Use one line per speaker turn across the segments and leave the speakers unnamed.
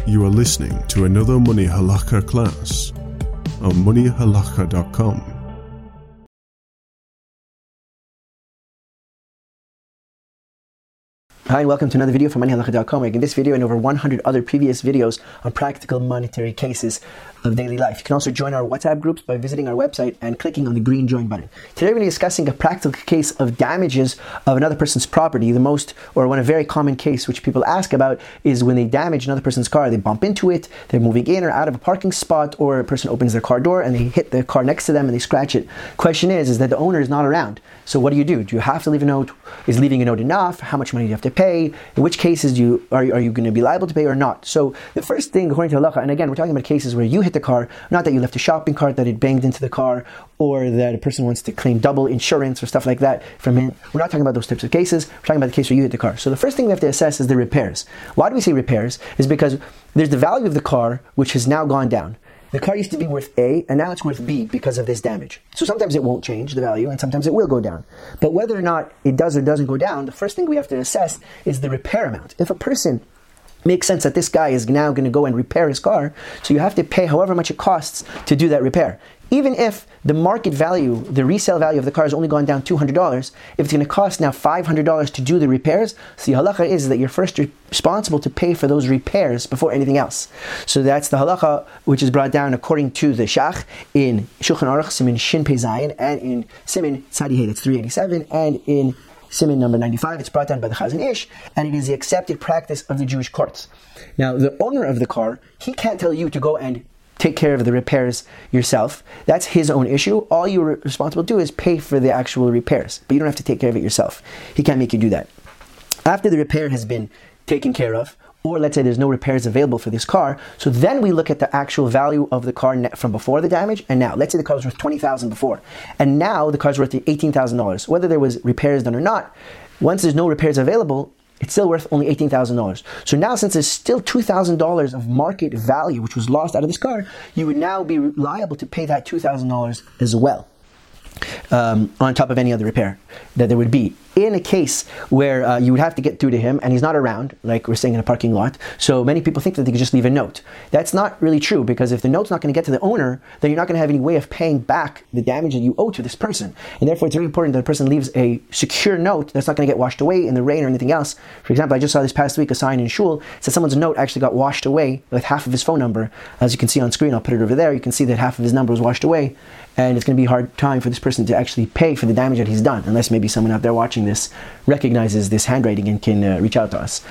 You are listening to another Money Halakha class on moneyhalakha.com.
Hi and welcome to another video from moneyhalakha.com. In this video and over 100 other previous videos on practical monetary cases of daily life. You can also join our WhatsApp groups by visiting our website and clicking on the green join button. Today we're going to be discussing a practical case of damages of another person's property. The most, or one, a very common case which people ask about is when they damage another person's car. They bump into it, they're moving in or out of a parking spot, or a person opens their car door and they hit the car next to them and they scratch it. Question is that the owner is not around. So what do? Do you have to leave a note? Is leaving a note enough? How much money do you have to pay? In which cases are you going to be liable to pay or not? So the first thing, according to halakha, and again, we're talking about cases where you hit the car, not that you left a shopping cart, that it banged into the car, or that a person wants to claim double insurance or stuff like that from him. We're not talking about those types of cases. We're talking about the case where you hit the car. So the first thing we have to assess is the repairs. Why do we say repairs? Is because there's the value of the car, which has now gone down. The car used to be worth A, and now it's worth B because of this damage. So sometimes it won't change the value, and sometimes it will go down. But whether or not it does or doesn't go down, the first thing we have to assess is the repair amount. If a person makes sense that this guy is now going to go and repair his car, so you have to pay however much it costs to do that repair. Even if the market value, the resale value of the car has only gone down $200, if it's going to cost now $500 to do the repairs, so the halakha is that you're first responsible to pay for those repairs before anything else. So that's the halakha which is brought down according to the Shach in Shulchan Aruch Simin Shin Pei Zayin, and in Simin Tzadi Hey, that's 387, and in Simin number 95, it's brought down by the Chazon Ish, and it is the accepted practice of the Jewish courts. Now, the owner of the car, he can't tell you to go and take care of the repairs yourself. That's his own issue. All you're responsible to do is pay for the actual repairs, but you don't have to take care of it yourself. He can't make you do that. After the repair has been taken care of, or let's say there's no repairs available for this car, so then we look at the actual value of the car from before the damage and now. Let's say the car was worth $20,000 before, and now the car's worth $18,000. Whether there was repairs done or not, once there's no repairs available, it's still worth only $18,000. So now, since there's still $2,000 of market value which was lost out of this car, you would now be liable to pay that $2,000 as well, on top of any other repair that there would be. In a case where you would have to get through to him and he's not around, like we're saying in a parking lot, so many people think that they could just leave a note. That's not really true, because if the note's not going to get to the owner, then you're not going to have any way of paying back the damage that you owe to this person. And therefore it's very important that the person leaves a secure note that's not going to get washed away in the rain or anything else. For example, I just saw this past week a sign in shul that someone's note actually got washed away with half of his phone number. As you can see on screen, I'll put it over there, you can see that half of his number was washed away, and it's going to be a hard time for this person to actually pay for the damage that he's done, unless maybe someone out there watching this recognizes this handwriting and can reach out to us.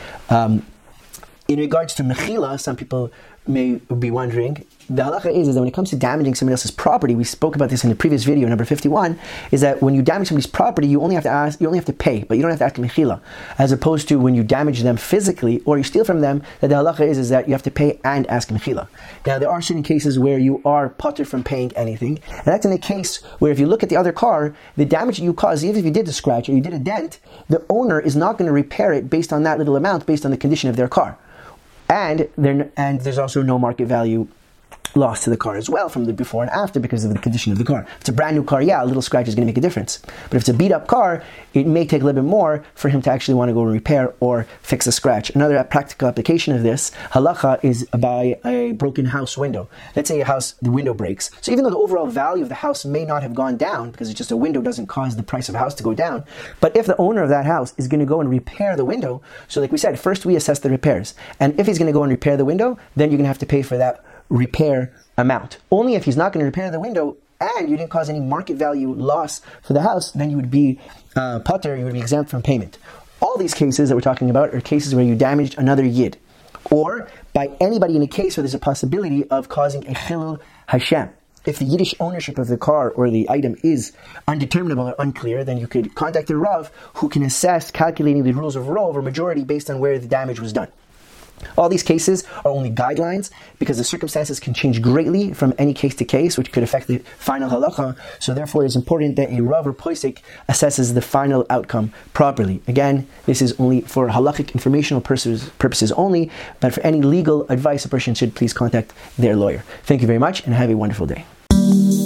In regards to mechila, some people may be wondering, the halakha is that when it comes to damaging somebody else's property, we spoke about this in the previous video, number 51, is that when you damage somebody's property, you only have to pay, but you don't have to ask mechila. As opposed to when you damage them physically, or you steal from them, that the halakha is that you have to pay and ask mechila. Now, there are certain cases where you are patur from paying anything, and that's in a case where if you look at the other car, the damage that you caused, even if you did a scratch or you did a dent, the owner is not going to repair it based on that little amount, based on the condition of their car. And there's also no market value loss to the car as well from the before and after because of the condition of the car. If it's a brand new car, yeah, a little scratch is going to make a difference. But if it's a beat up car, it may take a little bit more for him to actually want to go and repair or fix a scratch. Another practical application of this halakha is by a broken house window. Let's say a house, the window breaks. So even though the overall value of the house may not have gone down, because it's just a window doesn't cause the price of a house to go down, but if the owner of that house is going to go and repair the window, so like we said, first we assess the repairs. And if he's going to go and repair the window, then you're going to have to pay for that repair amount. Only if he's not going to repair the window and you didn't cause any market value loss for the house, then you would be patur, you would be exempt from payment. All these cases that we're talking about are cases where you damaged another yid, or by anybody in a case where there's a possibility of causing a chilul Hashem. If the Yiddish ownership of the car or the item is undeterminable or unclear, then you could contact the Rav, who can assess calculating the rules of rov or majority based on where the damage was done. All these cases are only guidelines because the circumstances can change greatly from any case to case, which could affect the final halakha. So therefore, it's important that a Rav or Posek assesses the final outcome properly. Again, this is only for halakhic informational purposes only, but for any legal advice, a person should please contact their lawyer. Thank you very much and have a wonderful day.